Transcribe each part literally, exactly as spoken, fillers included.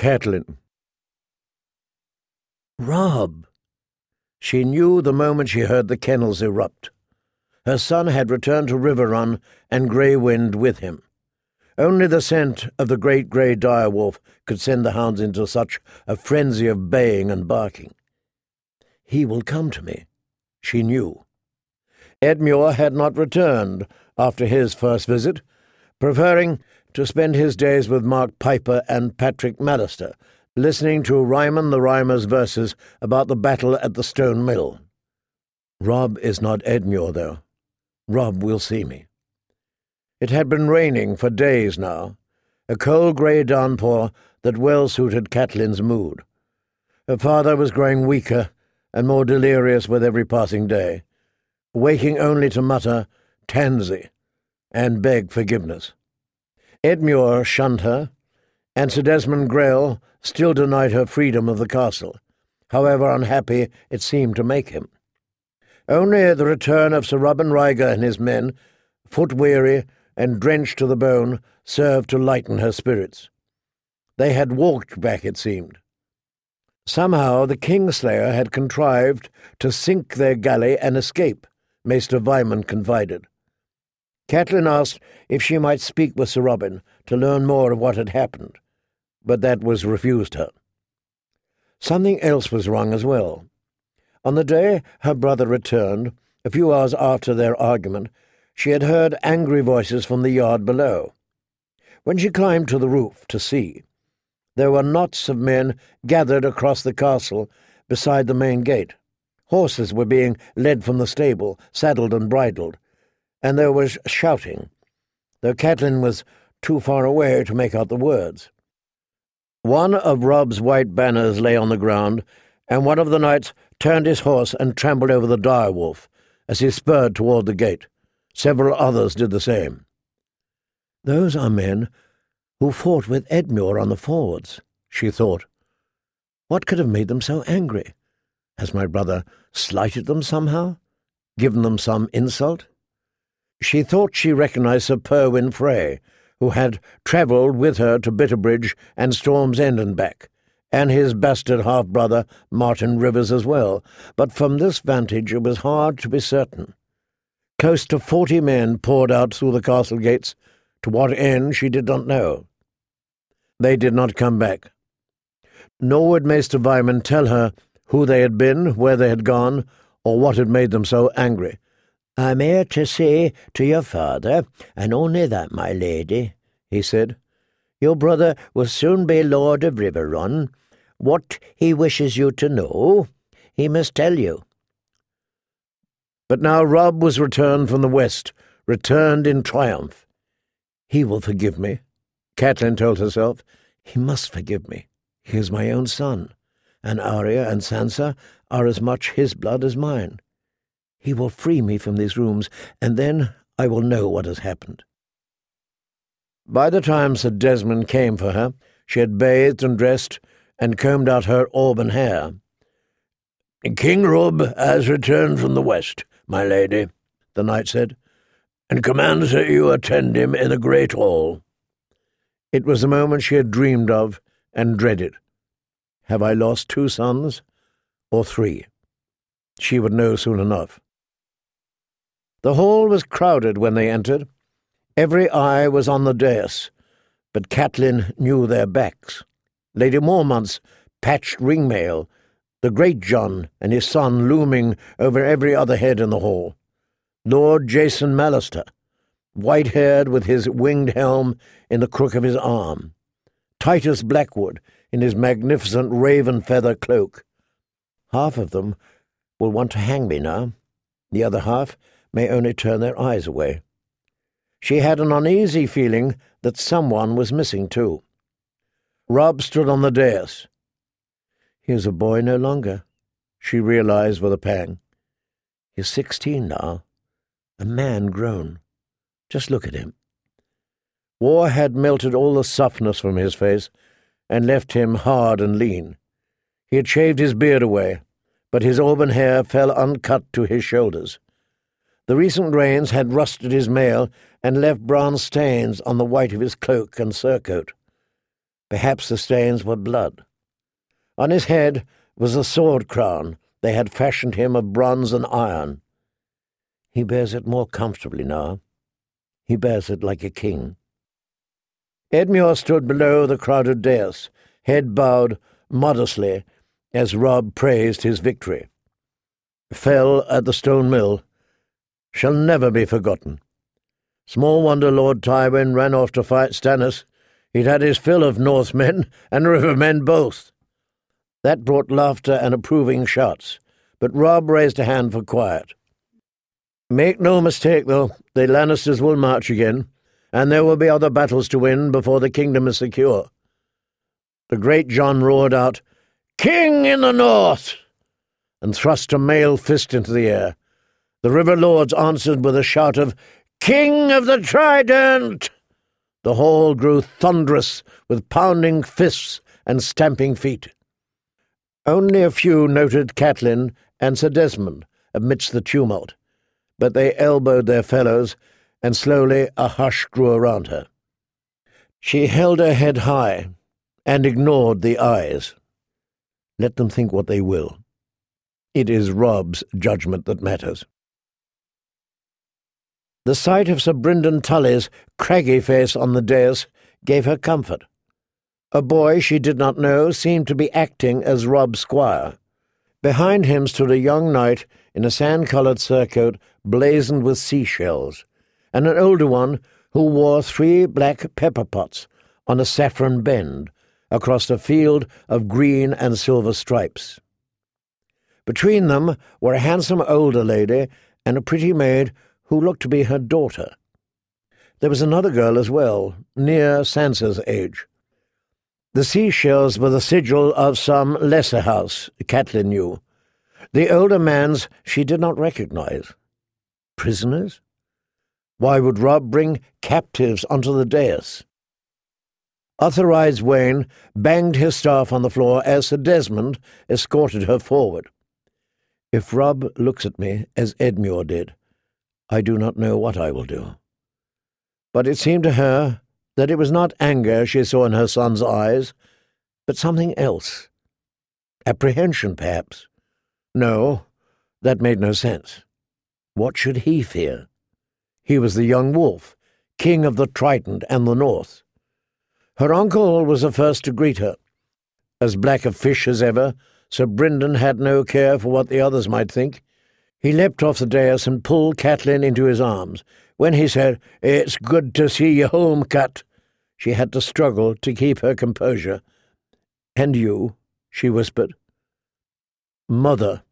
Catelyn. Robb! She knew the moment she heard the kennels erupt. Her son had returned to Riverrun, and Grey Wind with him. Only the scent of the great grey direwolf could send the hounds into such a frenzy of baying and barking. He will come to me, she knew. Edmure had not returned after his first visit, preferring to spend his days with Mark Piper and Patrick Mallister, listening to Ryman the Rhymer's verses about the battle at the Stone Mill. Robb is not Edmure, though. Robb will see me. It had been raining for days now, a cold grey downpour that well suited Catelyn's mood. Her father was growing weaker and more delirious with every passing day, waking only to mutter "Tansy" and beg forgiveness. Edmure shunned her, and Sir Desmond Grail still denied her freedom of the castle, however unhappy it seemed to make him. Only the return of Sir Robin Ryger and his men, foot-weary and drenched to the bone, served to lighten her spirits. They had walked back, it seemed. Somehow the Kingslayer had contrived to sink their galley and escape, Maester Wyman confided. Catelyn asked if she might speak with Sir Robin to learn more of what had happened, but that was refused her. Something else was wrong as well. On the day her brother returned, a few hours after their argument, she had heard angry voices from the yard below. When she climbed to the roof to see, there were knots of men gathered across the castle beside the main gate. Horses were being led from the stable, saddled and bridled, and there was shouting, though Catelyn was too far away to make out the words. One of Robb's white banners lay on the ground, and one of the knights turned his horse and trampled over the direwolf as he spurred toward the gate. Several others did the same. Those are men who fought with Edmure on the fords, she thought. What could have made them so angry? Has my brother slighted them somehow? Given them some insult? She thought she recognized Sir Perwyn Frey, who had travelled with her to Bitterbridge and Storm's End and back, and his bastard half-brother Martin Rivers as well, but from this vantage it was hard to be certain. Close to forty men poured out through the castle gates, to what end she did not know. They did not come back. Nor would Maester Wyman tell her who they had been, where they had gone, or what had made them so angry. "I am here to say to your father, and only that, my lady," he said. "Your brother will soon be Lord of Riverrun. What he wishes you to know, he must tell you." But now Robb was returned from the west, returned in triumph. He will forgive me, Catelyn told herself. He must forgive me. He is my own son, and Arya and Sansa are as much his blood as mine. He will free me from these rooms, and then I will know what has happened. By the time Sir Desmond came for her, she had bathed and dressed and combed out her auburn hair. "King Robb has returned from the west, my lady," the knight said, "and commands that you attend him in the great hall." It was the moment she had dreamed of and dreaded. Have I lost two sons, or three? She would know soon enough. The hall was crowded when they entered. Every eye was on the dais, but Catelyn knew their backs. Lady Mormont's patched ringmail, the great John and his son looming over every other head in the hall. Lord Jason Mallister, white-haired with his winged helm in the crook of his arm. Titus Blackwood in his magnificent raven-feather cloak. Half of them will want to hang me now. The other half may only turn their eyes away. She had an uneasy feeling that someone was missing too. Robb stood on the dais. He is a boy no longer, she realized with a pang. He is sixteen now, a man grown. Just look at him. War had melted all the softness from his face and left him hard and lean. He had shaved his beard away, but his auburn hair fell uncut to his shoulders. The recent rains had rusted his mail and left brown stains on the white of his cloak and surcoat. Perhaps the stains were blood. On his head was a sword crown. They had fashioned him of bronze and iron. He bears it more comfortably now. He bears it like a king. Edmure stood below the crowded dais, head bowed modestly as Robb praised his victory. Fell at the stone mill shall never be forgotten. Small wonder Lord Tywin ran off to fight Stannis. He'd had his fill of Northmen and Rivermen both. That brought laughter and approving shouts, but Robb raised a hand for quiet. Make no mistake, though, the Lannisters will march again, and there will be other battles to win before the kingdom is secure. The great Jon roared out, "King in the north!" and thrust a mailed fist into the air. The river lords answered with a shout of, "King of the Trident!" The hall grew thunderous with pounding fists and stamping feet. Only a few noted Catelyn and Sir Desmond amidst the tumult, but they elbowed their fellows, and slowly a hush grew around her. She held her head high and ignored the eyes. Let them think what they will. It is Robb's judgment that matters. The sight of Sir Brynden Tully's craggy face on the dais gave her comfort. A boy she did not know seemed to be acting as Robb's squire. Behind him stood a young knight in a sand-coloured surcoat blazoned with seashells, and an older one who wore three black pepper pots on a saffron bend across a field of green and silver stripes. Between them were a handsome older lady and a pretty maid who looked to be her daughter. There was another girl as well, near Sansa's age. The seashells were the sigil of some lesser house, Catelyn knew. The older man's she did not recognize. Prisoners? Why would Robb bring captives onto the dais? Otherwise Wayne banged his staff on the floor as Sir Desmond escorted her forward. If Robb looks at me as Edmure did, I do not know what I will do. But it seemed to her that it was not anger she saw in her son's eyes, but something else. Apprehension, perhaps. No, that made no sense. What should he fear? He was the young wolf, king of the Trident and the North. Her uncle was the first to greet her. As black of fish as ever, Sir Brynden had no care for what the others might think. He leapt off the dais and pulled Catelyn into his arms. When he said, "It's good to see you home, Cat," she had to struggle to keep her composure. "And you?" she whispered. "Mother."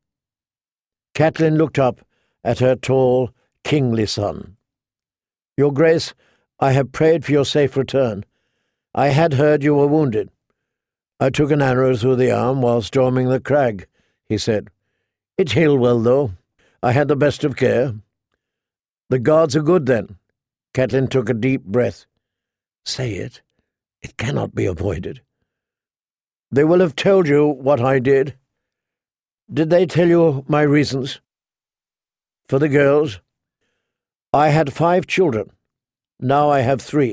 Catelyn looked up at her tall, kingly son. "Your Grace, I have prayed for your safe return. I had heard you were wounded. I took an arrow through the arm while storming the crag," he said. "It healed well, though. I had the best of care." "The gods are good, then." Catelyn took a deep breath. "Say it. It cannot be avoided." "They will have told you what I did. Did they tell you my reasons?" "For the girls? I had five children. Now I have three."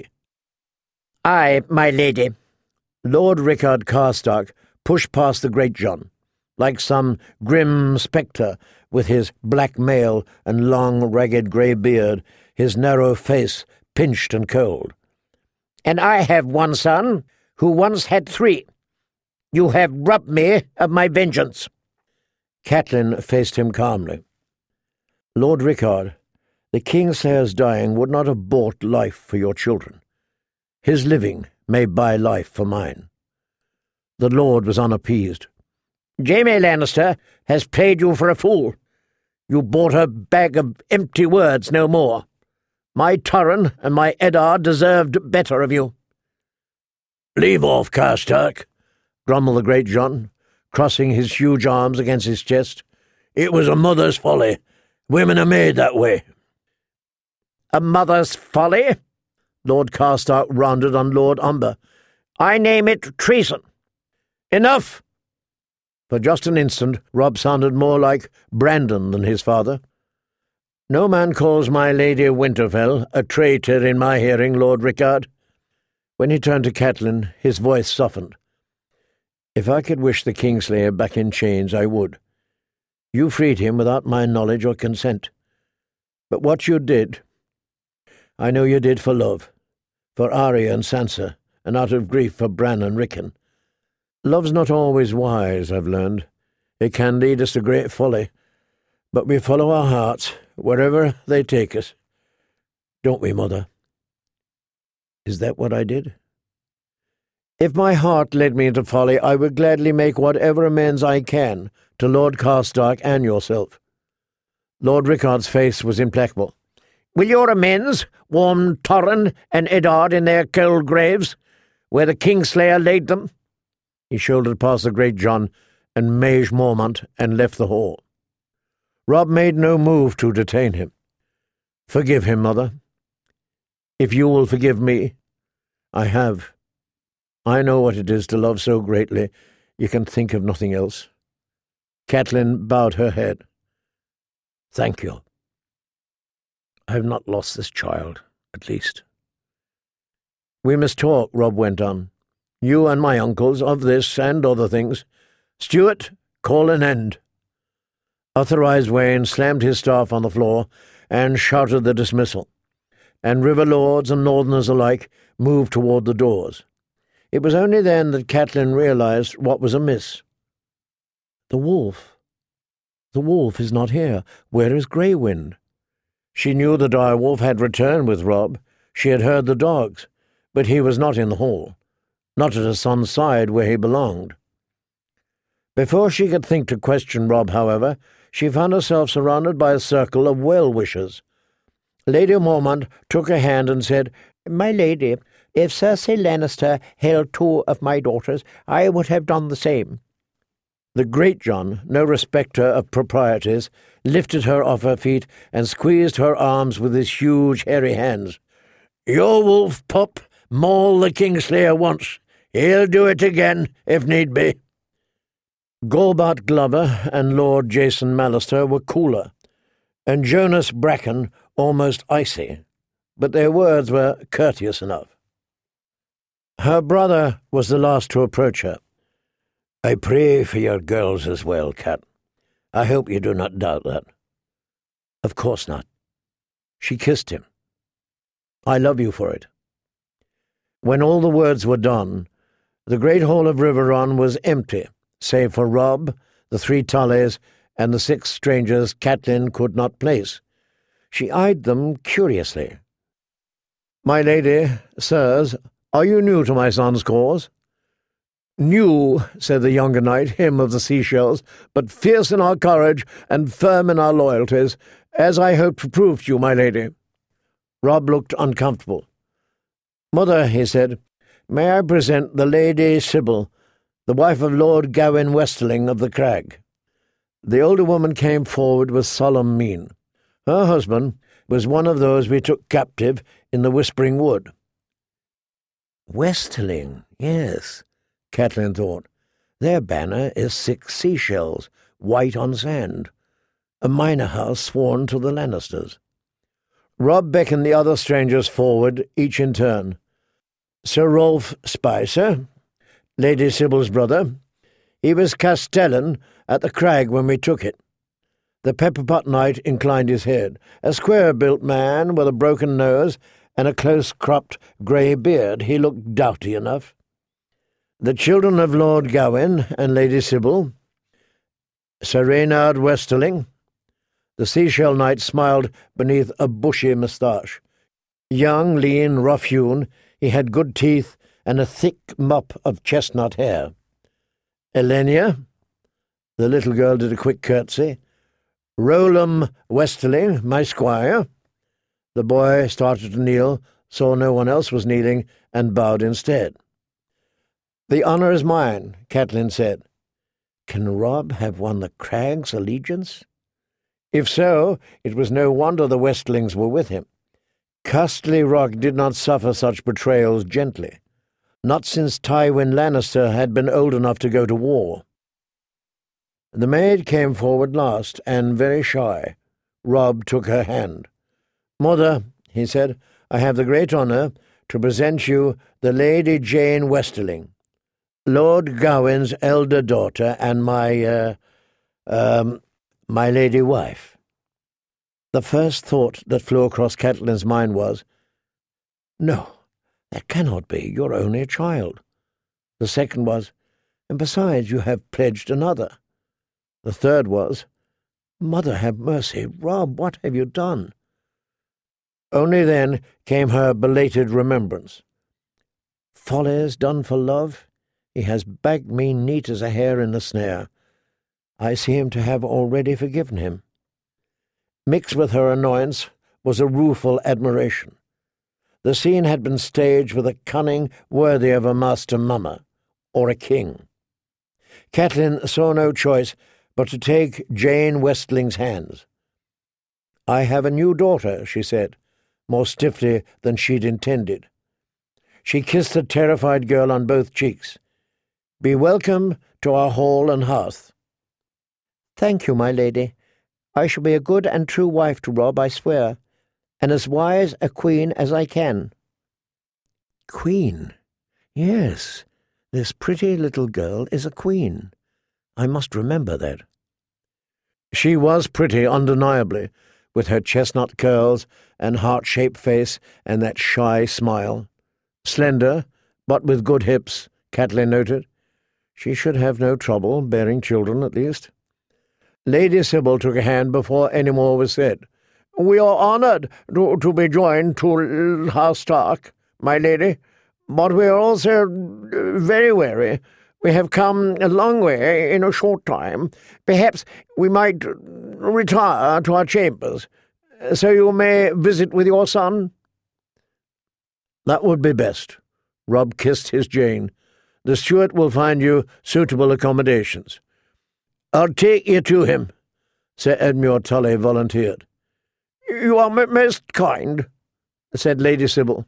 "Aye, my lady." Lord Rickard Karstark pushed past the great Jon, like some grim spectre, with his black mail and long, ragged grey beard, his narrow face pinched and cold. "And I have one son, who once had three. You have robbed me of my vengeance." Catelyn faced him calmly. "Lord Rickard, the Kingslayer's dying would not have bought life for your children. His living may buy life for mine." The Lord was unappeased. "Jaime Lannister has played you for a fool. You bought a bag of empty words, no more. My Torren and my Eddard deserved better of you." "Leave off, Karstark," grumbled the great Jon, crossing his huge arms against his chest. "It was a mother's folly. Women are made that way." "A mother's folly?" Lord Karstark rounded on Lord Umber. "I name it treason." "Enough!" For just an instant Robb sounded more like Brandon than his father. "No man calls my Lady Winterfell a traitor in my hearing, Lord Rickard." When he turned to Catelyn, his voice softened. "If I could wish the Kingslayer back in chains, I would. You freed him without my knowledge or consent. But what you did, I know you did for love, for Arya and Sansa, and out of grief for Bran and Rickon. Love's not always wise, I've learned. It can lead us to great folly, but we follow our hearts wherever they take us. Don't we, Mother?" "Is that what I did?" "If my heart led me into folly, I would gladly make whatever amends I can to Lord Karstark and yourself." Lord Rickard's face was implacable. "Will your amends warm Torrhen and Eddard in their cold graves, where the Kingslayer laid them?" He shouldered past the great John and Mage Mormont and left the hall. Robb made no move to detain him. "Forgive him, Mother. If you will forgive me, I have. I know what it is to love so greatly you can think of nothing else." Catelyn bowed her head. "Thank you. I have not lost this child, at least." "We must talk," Robb went on. "You and my uncles, of this and other things. Stewart, call an end." Authorized Wayne slammed his staff on the floor and shouted the dismissal, and river lords and northerners alike moved toward the doors. It was only then that Catelyn realized what was amiss. The wolf. The wolf is not here. Where is Grey Wind? She knew the direwolf had returned with Robb. She had heard the dogs, but he was not in the hall, not at her son's side where he belonged. Before she could think to question Robb, however, she found herself surrounded by a circle of well-wishers. Lady Mormont took her hand and said, "My lady, if Cersei Lannister held two of my daughters, I would have done the same." The great John, no respecter of proprieties, lifted her off her feet and squeezed her arms with his huge, hairy hands. "Your wolf pup maul the Kingslayer once. He'll do it again, if need be." Golbart Glover and Lord Jason Mallister were cooler, and Jonas Bracken almost icy, but their words were courteous enough. Her brother was the last to approach her. "I pray for your girls as well, Cat. I hope you do not doubt that." "Of course not." She kissed him. "I love you for it." When all the words were done, the great hall of Riverrun was empty, save for Robb, the three Tullys, and the six strangers Catelyn could not place. She eyed them curiously. "My lady, sirs, are you new to my son's cause?" "New," said the younger knight, him of the seashells, "but fierce in our courage and firm in our loyalties, as I hope to prove to you, my lady." Robb looked uncomfortable. "Mother," he said, "may I present the Lady Sybil, the wife of Lord Gawain Westerling of the Crag." The older woman came forward with solemn mien. Her husband was one of those we took captive in the Whispering Wood. Westerling, yes, Catelyn thought. Their banner is six seashells, white on sand, a minor house sworn to the Lannisters. Robb beckoned the other strangers forward, each in turn. Sir Rolf Spicer, Lady Sybil's brother. He was castellan at the Crag when we took it. The Pepperpot Knight inclined his head, a square-built man with a broken nose and a close-cropped grey beard. He looked doughty enough. The children of Lord Gawain and Lady Sybil. Sir Reynard Westerling. The Seashell Knight smiled beneath a bushy moustache. Young, lean, rough-hewn, he had good teeth and a thick mop of chestnut hair. Elenia. The little girl did a quick curtsy. Rolam Westerling, my squire. The boy started to kneel, saw no one else was kneeling, and bowed instead. "The honour is mine," Catelyn said. Can Robb have won the Crag's allegiance? If so, it was no wonder the Westlings were with him. Castle Rock did not suffer such betrayals gently, not since Tywin Lannister had been old enough to go to war. The maid came forward last, and very shy. Robb took her hand. "Mother," he said, "I have the great honour to present you the Lady Jane Westerling, Lord Gawain's elder daughter and my, uh, um, my lady wife." The first thought that flew across Catelyn's mind was, "No, that cannot be. You're only a child." The second was, "And besides, you have pledged another." The third was, "Mother have mercy, Rob, what have you done?" Only then came her belated remembrance. "Follies done for love? He has bagged me neat as a hare in a snare. I seem to have already forgiven him." Mixed with her annoyance was a rueful admiration. The scene had been staged with a cunning worthy of a master mummer, or a king. Catelyn saw no choice but to take Jane Westling's hands. "I have a new daughter," she said, more stiffly than she'd intended. She kissed the terrified girl on both cheeks. "Be welcome to our hall and hearth." "Thank you, my lady. I shall be a good and true wife to Rob, I swear, and as wise a queen as I can." Queen? Yes, this pretty little girl is a queen. I must remember that. She was pretty, undeniably, with her chestnut curls and heart-shaped face and that shy smile. Slender, but with good hips, Catelyn noted. She should have no trouble bearing children, at least. Lady Sybil took a hand before any more was said. "We are honoured to, to be joined to House Stark, my lady, but we are also very weary. We have come a long way in a short time. Perhaps we might retire to our chambers, so you may visit with your son." "That would be best." Rob kissed his Jane. "The steward will find you suitable accommodations." "I'll take you to him," Sir Edmure Tully volunteered. "You are m- most kind," said Lady Sybil.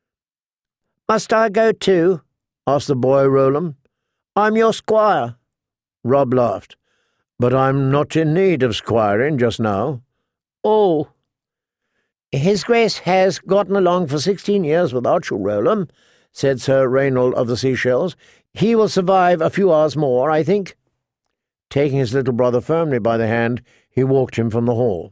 "Must I go too?" asked the boy Roland. "I'm your squire." Rob laughed. "But I'm not in need of squiring just now." "Oh." "His Grace has gotten along for sixteen years without you, Roland," said Sir Reynold of the Seashells. "He will survive a few hours more, I think." Taking his little brother firmly by the hand, he walked him from the hall.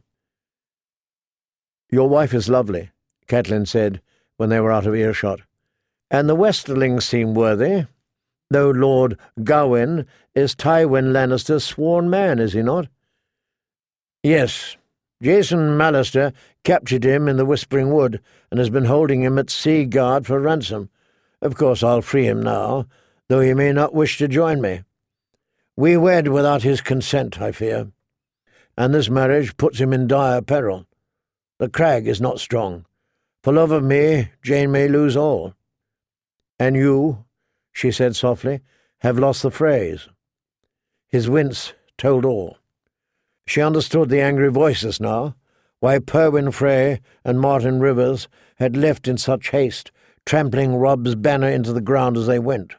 "Your wife is lovely," Catelyn said, when they were out of earshot. "And the Westerlings seem worthy, though Lord Gawain is Tywin Lannister's sworn man, is he not?" "Yes. Jason Mallister captured him in the Whispering Wood and has been holding him at sea guard for ransom. Of course I'll free him now, though he may not wish to join me. We wed without his consent, I fear, and this marriage puts him in dire peril. The crag is not strong. For love of me, Jane may lose all. And you," she said softly, "have lost the phrase." His wince told all. She understood the angry voices now, why Perwyn Frey and Martin Rivers had left in such haste, trampling Rob's banner into the ground as they went.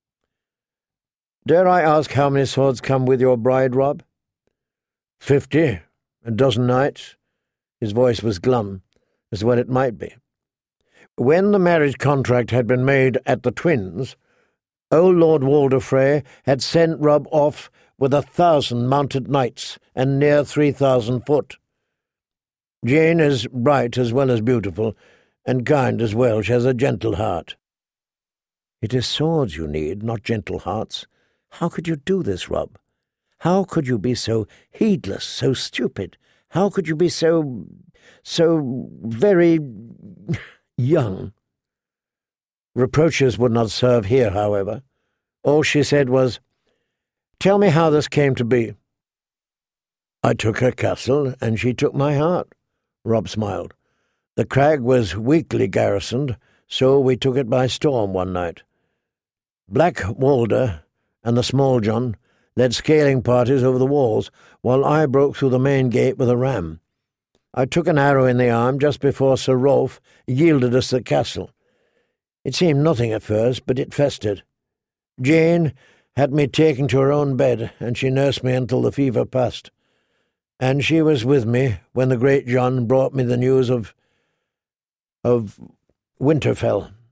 "Dare I ask how many swords come with your bride, Rob?" "Fifty, a dozen knights." His voice was glum, as well it might be. When the marriage contract had been made at the Twins, old Lord Walder Frey had sent Rob off with a thousand mounted knights and near three thousand foot. Jane is bright as well as beautiful, and kind as well. She has a gentle heart. "It is swords you need, not gentle hearts. How could you do this, Rob? How could you be so heedless, so stupid? How could you be so, so very young?" Reproaches would not serve here, however. All she said was, "Tell me how this came to be." "I took her castle, and she took my heart," Rob smiled. "The crag was weakly garrisoned, so we took it by storm one night. Black Walder and the Small John led scaling parties over the walls, while I broke through the main gate with a ram. I took an arrow in the arm just before Sir Rolf yielded us the castle. It seemed nothing at first, but it festered. Jane had me taken to her own bed, and she nursed me until the fever passed. And she was with me when the great John brought me the news of... of Winterfell,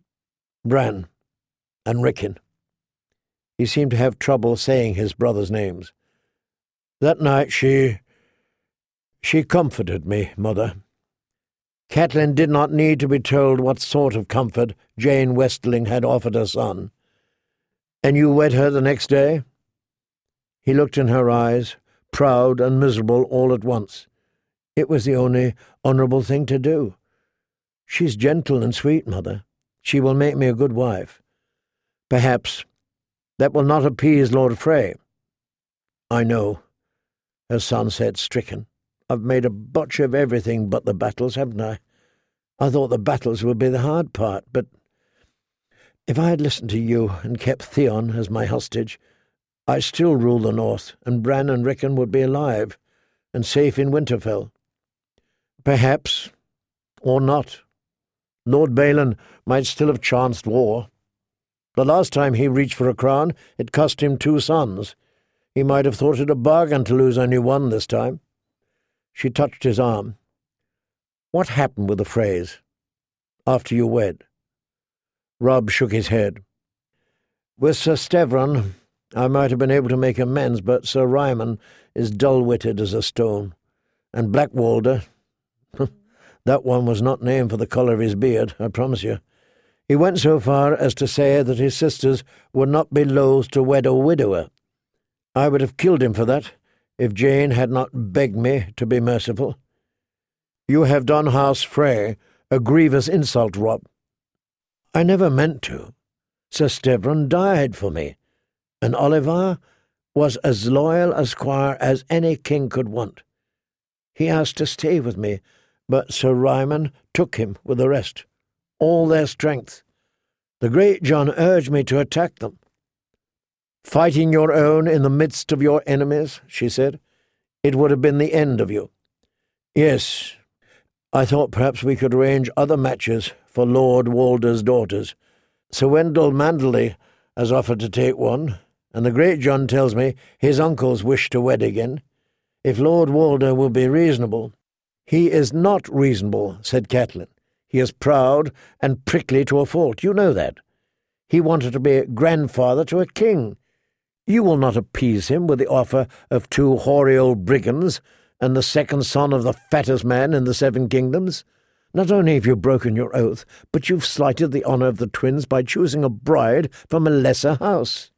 Bran and Rickon. He seemed to have trouble saying his brothers' names. That night she... she comforted me, Mother. Catelyn did not need to be told what sort of comfort Jane Westerling had offered her son. And you wed her the next day? He looked in her eyes, proud and miserable all at once. It was the only honourable thing to do. She's gentle and sweet, Mother. She will make me a good wife. Perhaps that will not appease Lord Frey. I know, her son said, stricken. I've made a botch of everything but the battles, haven't I? I thought the battles would be the hard part, but if I had listened to you and kept Theon as my hostage, I still rule the north, and Bran and Rickon would be alive and safe in Winterfell. Perhaps, or not. Lord Balon might still have chanced war. The last time he reached for a crown, it cost him two sons. He might have thought it a bargain to lose only one this time. She touched his arm. What happened with the Freys after you wed? Robb shook his head. With Sir Stevron, I might have been able to make amends, but Sir Ryman is dull-witted as a stone. And Blackwalder, that one was not named for the colour of his beard, I promise you. He went so far as to say that his sisters would not be loath to wed a widower. I would have killed him for that, if Jane had not begged me to be merciful. You have done House Frey a grievous insult, Robb. I never meant to. Sir Stevron died for me, and Oliver was as loyal a squire as any king could want. He asked to stay with me, but Sir Ryman took him with the rest, all their strength. The great John urged me to attack them. Fighting your own in the midst of your enemies, she said, it would have been the end of you. Yes, I thought perhaps we could arrange other matches for Lord Walder's daughters. Sir Wendell Manderley has offered to take one, and the great John tells me his uncles wish to wed again. If Lord Walder will be reasonable. He is not reasonable, said Catelyn. He is proud and prickly to a fault. You know that. He wanted to be grandfather to a king. You will not appease him with the offer of two hoary old brigands and the second son of the fattest man in the Seven Kingdoms. Not only have you broken your oath, but you've slighted the honour of the twins by choosing a bride from a lesser house.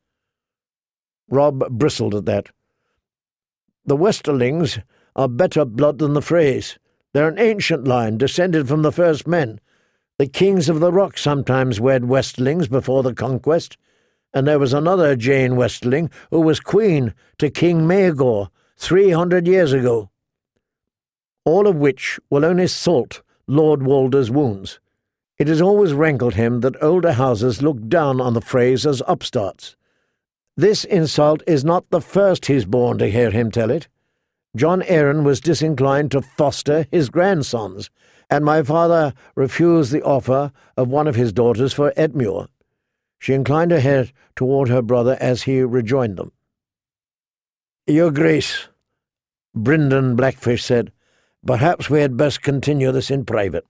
Robb bristled at that. The Westerlings are better blood than the Freys. They're an ancient line, descended from the first men. The kings of the Rock sometimes wed Westerlings before the conquest, and there was another Jane Westerling who was queen to King Maegor three hundred years ago. All of which will only salt Lord Walder's wounds. It has always rankled him that older houses look down on the Freys as upstarts. This insult is not the first he's borne to hear him tell it. John Arryn was disinclined to foster his grandsons, and my father refused the offer of one of his daughters for Edmure. She inclined her head toward her brother as he rejoined them. Your Grace, Brynden Blackfish said, perhaps we had best continue this in private.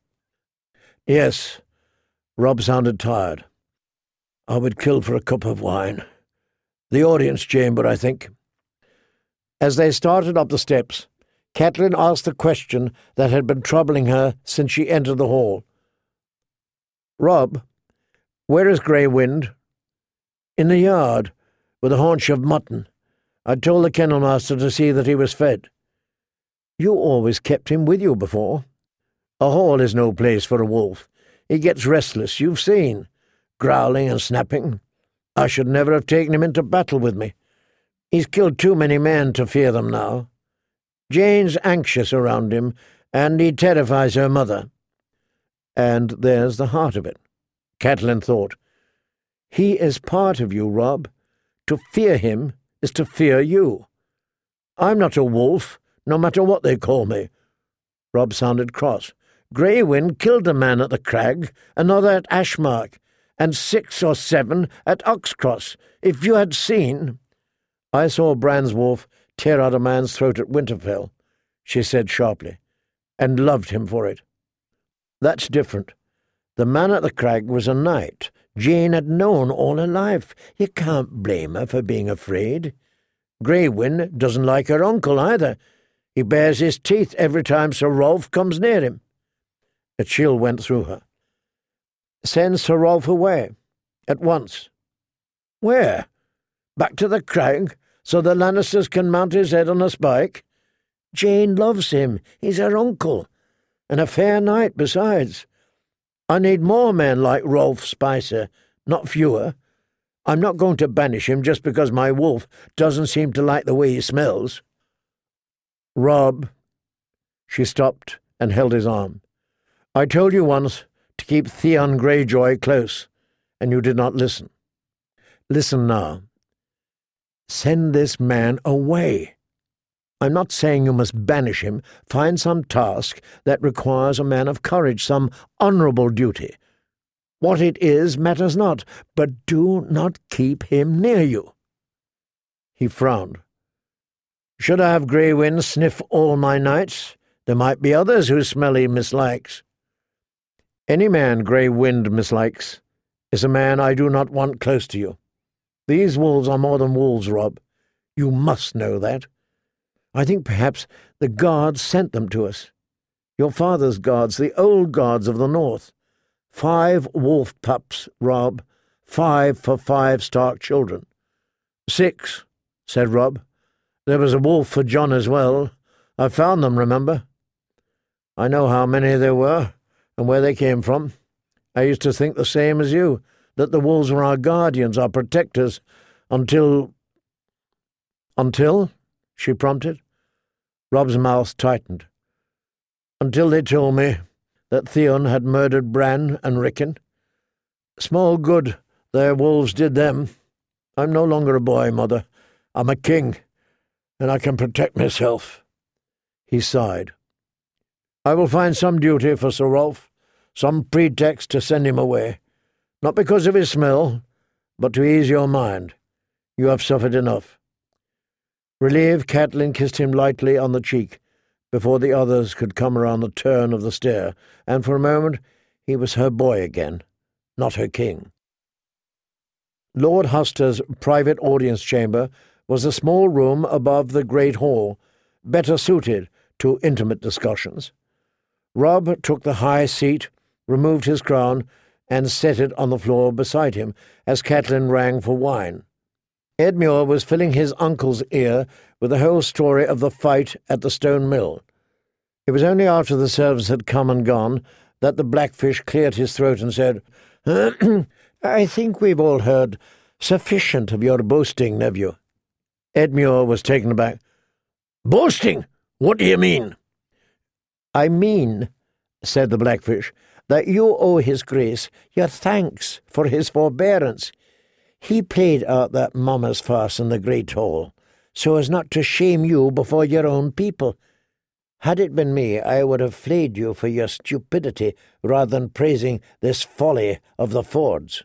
Yes, Robb sounded tired. I would kill for a cup of wine. The audience chamber, I think. As they started up the steps, Catelyn asked the question that had been troubling her since she entered the hall. Robb, where is Grey Wind? In the yard, with a haunch of mutton. I told the kennel master to see that he was fed. You always kept him with you before. A hall is no place for a wolf. He gets restless, you've seen, growling and snapping. I should never have taken him into battle with me. He's killed too many men to fear them now. Jane's anxious around him, and he terrifies her mother. And there's the heart of it, Catelyn thought. He is part of you, Robb. To fear him is to fear you. I'm not a wolf, no matter what they call me. Robb sounded cross. Grey Wind killed a man at the crag, another at Ashmark, and six or seven at Uxcross. If you had seen... I saw Bran's wolf tear out a man's throat at Winterfell, she said sharply, and loved him for it. That's different. The man at the crag was a knight, Jane had known all her life. You can't blame her for being afraid. Grey Wind doesn't like her uncle either. He bares his teeth every time Sir Rolf comes near him. A chill went through her. Send Sir Rolf away. At once. Where? Back to the crag, so the Lannisters can mount his head on a spike? Jane loves him. He's her uncle. And a fair knight besides. I need more men like Rolf Spicer, not fewer. I'm not going to banish him just because my wolf doesn't seem to like the way he smells. Rob. She stopped and held his arm. I told you once to keep Theon Greyjoy close, and you did not listen. Listen now. Send this man away. I'm not saying you must banish him. Find some task that requires a man of courage, some honourable duty. What it is matters not, but do not keep him near you. He frowned. Should I have Grey Wind sniff all my nights? There might be others who Smelly mislikes. Any man Grey Wind mislikes is a man I do not want close to you. These wolves are more than wolves, Rob. You must know that. I think perhaps the gods sent them to us. Your father's gods, the old gods of the north. Five wolf pups, Rob. Five for five Stark children. Six, said Rob. There was a wolf for John as well. I found them, remember? I know how many there were, and where they came from. I used to think the same as you, that the wolves were our guardians, our protectors, until... Until? She prompted. Rob's mouth tightened. Until they told me that Theon had murdered Bran and Rickon. Small good their wolves did them. I'm no longer a boy, Mother. I'm a king, and I can protect myself. He sighed. I will find some duty for Sir Rolf, some pretext to send him away. Not because of his smell, but to ease your mind. You have suffered enough. Relieved, Catelyn kissed him lightly on the cheek before the others could come around the turn of the stair, and for a moment he was her boy again, not her king. Lord Huster's private audience chamber was a small room above the great hall, better suited to intimate discussions. Rob took the high seat, removed his crown, and set it on the floor beside him as Catelyn rang for wine. Edmure was filling his uncle's ear with the whole story of the fight at the stone mill. It was only after the servants had come and gone that the Blackfish cleared his throat and said, I think we've all heard sufficient of your boasting, nephew. Edmure was taken aback. Boasting? What do you mean? I mean, said the Blackfish, that you owe his grace your thanks for his forbearance. He played out that mamma's farce in the great hall, so as not to shame you before your own people. Had it been me, I would have flayed you for your stupidity rather than praising this folly of the fords.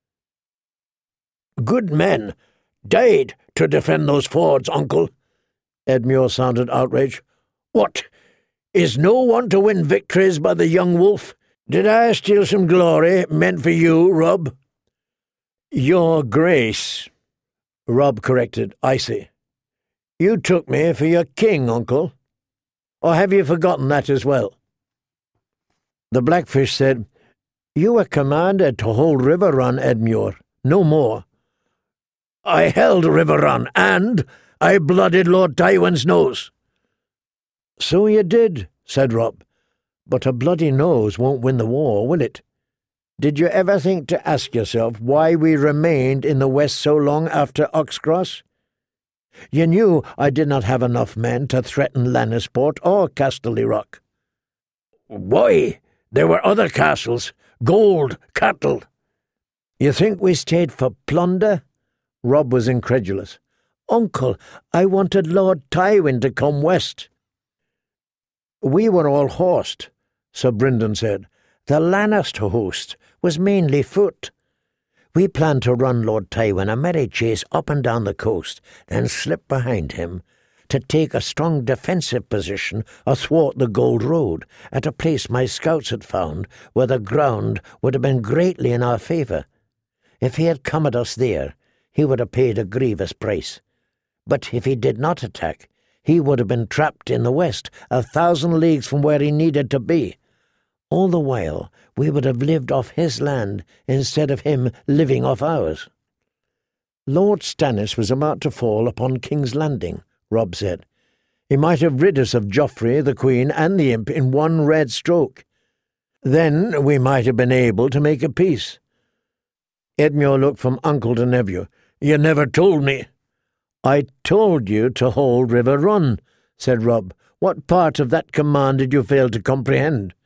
Good men died to defend those fords, uncle. Edmure sounded outraged. What? Is no one to win victories by the young wolf? Did I steal some glory meant for you, Rob? Your grace, Rob corrected, icy. You took me for your king, uncle. Or have you forgotten that as well? The Blackfish said, You were commanded to hold Riverrun, Edmure, no more. I held Riverrun, and I blooded Lord Tywin's nose. So you did, said Rob, but a bloody nose won't win the war, will it? Did you ever think to ask yourself why we remained in the west so long after Oxcross? You knew I did not have enough men to threaten Lannisport or Casterly Rock. Why? There were other castles, gold, cattle. You think we stayed for plunder? Rob was incredulous. Uncle, I wanted Lord Tywin to come west. We were all horsed, Sir Brynden said. The Lannister host was mainly foot. We planned to run Lord Tywin a merry chase up and down the coast, then slip behind him to take a strong defensive position athwart the Gold Road at a place my scouts had found where the ground would have been greatly in our favour. If he had come at us there, he would have paid a grievous price. But if he did not attack, he would have been trapped in the west, a thousand leagues from where he needed to be. All the while, we would have lived off his land instead of him living off ours." "Lord Stannis was about to fall upon King's Landing," Robb said. "He might have rid us of Joffrey, the Queen, and the imp in one red stroke. Then we might have been able to make a peace." Edmure looked from uncle to nephew. "You never told me." "I told you to hold River Run," said Robb. "What part of that command did you fail to comprehend?"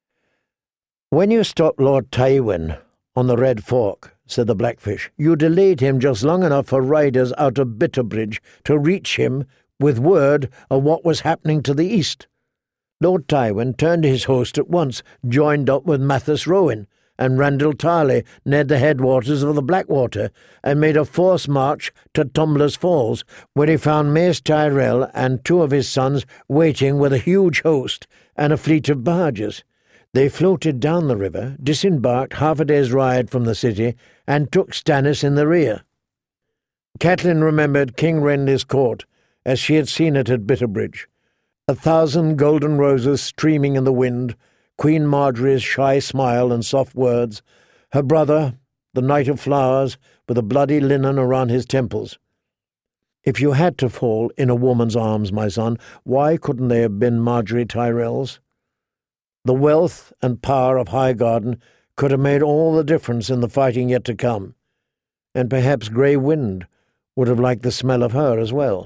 "When you stopped Lord Tywin on the Red Fork," said the Blackfish, "you delayed him just long enough for riders out of Bitterbridge to reach him with word of what was happening to the east. Lord Tywin turned his host at once, joined up with Mathis Rowan and Randall Tarley near the headwaters of the Blackwater, and made a forced march to Tumbler's Falls, where he found Mace Tyrell and two of his sons waiting with a huge host and a fleet of barges. They floated down the river, disembarked half a day's ride from the city, and took Stannis in the rear." Catelyn remembered King Renly's court as she had seen it at Bitterbridge. A thousand golden roses streaming in the wind, Queen Marjorie's shy smile and soft words, her brother, the Knight of Flowers, with a bloody linen around his temples. "If you had to fall in a woman's arms, my son, why couldn't they have been Marjorie Tyrell's? The wealth and power of Highgarden could have made all the difference in the fighting yet to come, and perhaps Grey Wind would have liked the smell of her as well."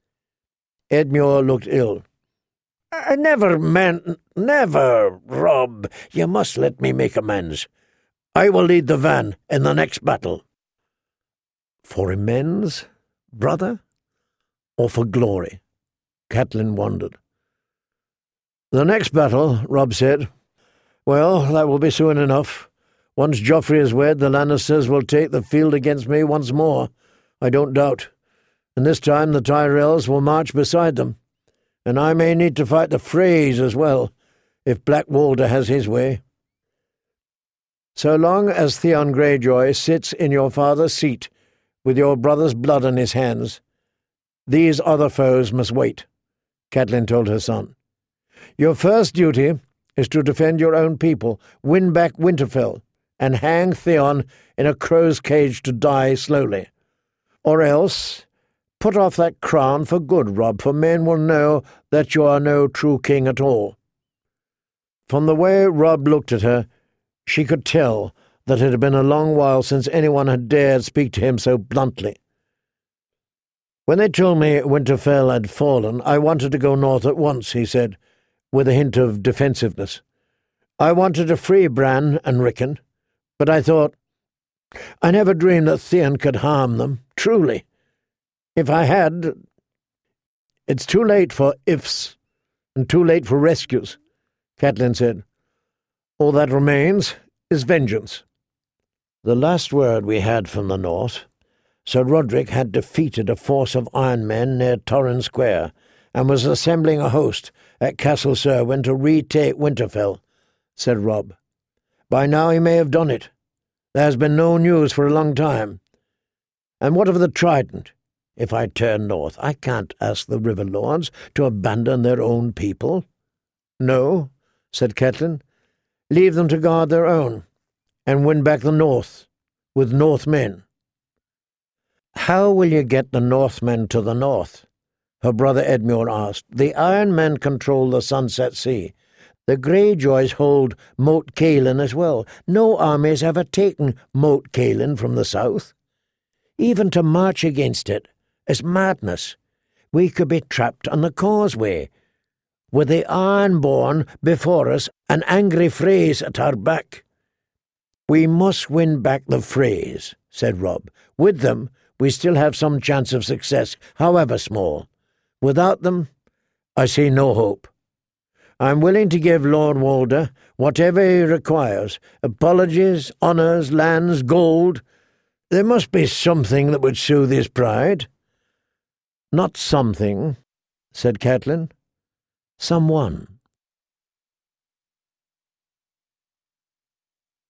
Edmure looked ill. "I never meant... Never, Robb. You must let me make amends. I will lead the van in the next battle." "For amends, brother? Or for glory?" Catelyn wondered. "The next battle," Robb said. "Well, that will be soon enough. Once Joffrey is wed, the Lannisters will take the field against me once more, I don't doubt. And this time the Tyrells will march beside them. And I may need to fight the Freys as well, if Black Walder has his way. So long as Theon Greyjoy sits in your father's seat, with your brother's blood on his hands, these other foes must wait," Catelyn told her son. "Your first duty is to defend your own people, win back Winterfell, and hang Theon in a crow's cage to die slowly. Or else put off that crown for good, Robb, for men will know that you are no true king at all." From the way Robb looked at her, she could tell that it had been a long while since anyone had dared speak to him so bluntly. "When they told me Winterfell had fallen, I wanted to go north at once," he said, with a hint of defensiveness. "I wanted to free Bran and Rickon, but I thought... I never dreamed that Theon could harm them, truly. If I had... It's too late for ifs, and too late for rescues," Catelyn said. "All that remains is vengeance." The last word we had from the north, Sir Roderick had defeated a force of Iron Men near Torrhen Square, and was assembling a host at Castle Serwyn to retake Winterfell, said Robb. "By now he may have done it. There has been no news for a long time. And what of the Trident? If I turn north, I can't ask the River Lords to abandon their own people." "No," said Catelyn. "Leave them to guard their own, and win back the north, with Northmen." "How will you get the Northmen to the north?" her brother Edmure asked. "The Iron Men control the Sunset Sea. The Greyjoys hold Moat Cailin as well. No army has ever taken Moat Cailin from the south. Even to march against it is madness. We could be trapped on the causeway, with the Ironborn before us and angry Freys at our back." "We must win back the Freys," said Robb. "With them, we still have some chance of success, however small. Without them, I see no hope. I'm willing to give Lord Walder whatever he requires, apologies, honours, lands, gold. There must be something that would soothe his pride." "Not something," said Catelyn. "Someone."